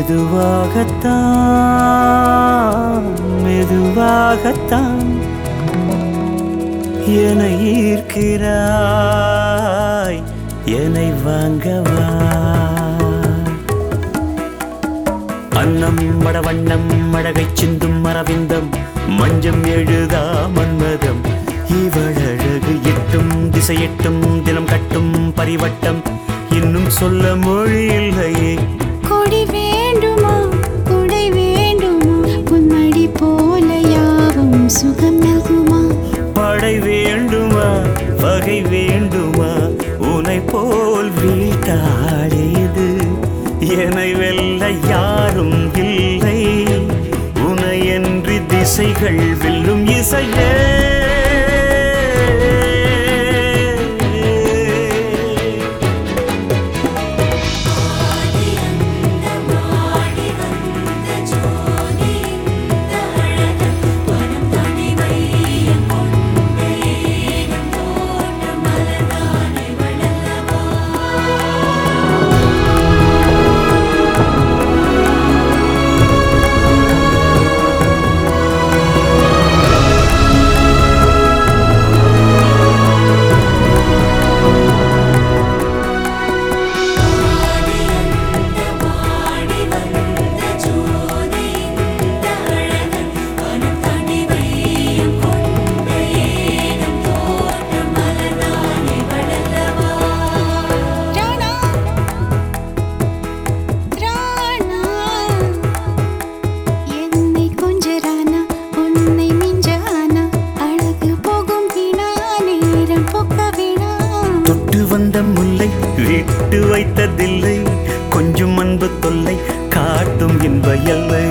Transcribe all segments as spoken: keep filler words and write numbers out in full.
மெதுவாகத்தான் மெதுவாகத்தான் என்னை ஈர்க்கிறாய் என்னை வாங்கவா அன்னம் மடவண்ணம் மழகை சிந்தும் மரவிந்தம் மஞ்சம் எழுதா மன்மதம் இவழகு எட்டும் திசையெட்டும் தினம் கட்டும் பரிவட்டம் இன்னும் சொல்ல மொழி இல்லையே கொடி வேண்டுமா கொடை வேண்டுமா உன்மடி போல யாவும் சுகம் நல்குமா படை வேண்டுமா வகை வேண்டுமா உனை போல் வீட்டாடியது என்னை வெல்ல யாரும் இல்லை உனையன்றி திசைகள் வெல்லும் இசையே முல்லை விட்டு வைத்ததில்லை கொஞ்சம் அன்பு தொல்லை காட்டும் இன்ப எல்லை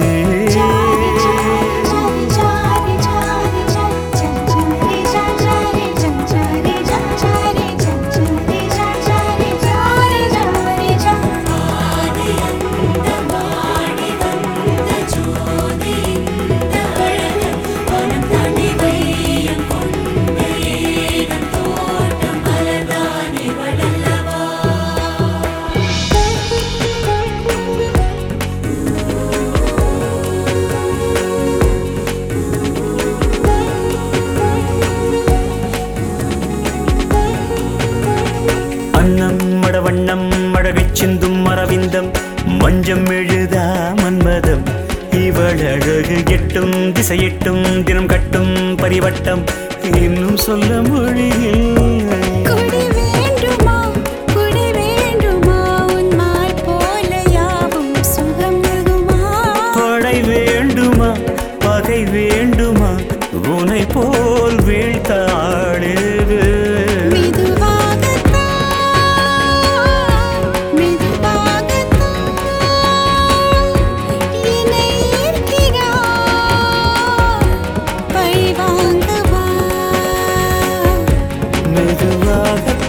அன்னம் மடவண்ணம் மழகை சிந்தும் மரவிந்தம் மஞ்சம் எழுதா மன்மதம் இவள் அழகு எட்டும் திசையெட்டும் தினம் கட்டும் பரிவட்டம் இன்னும் சொல்ல மொழியில் கொடி வேண்டுமா கொடை வேண்டுமா உன்மாய் போல யாவும் சுகம் நல்குமா படை வேண்டுமா பகை வேண்டுமா உனை போல் வீழ்த்தாடுது மெதுவாக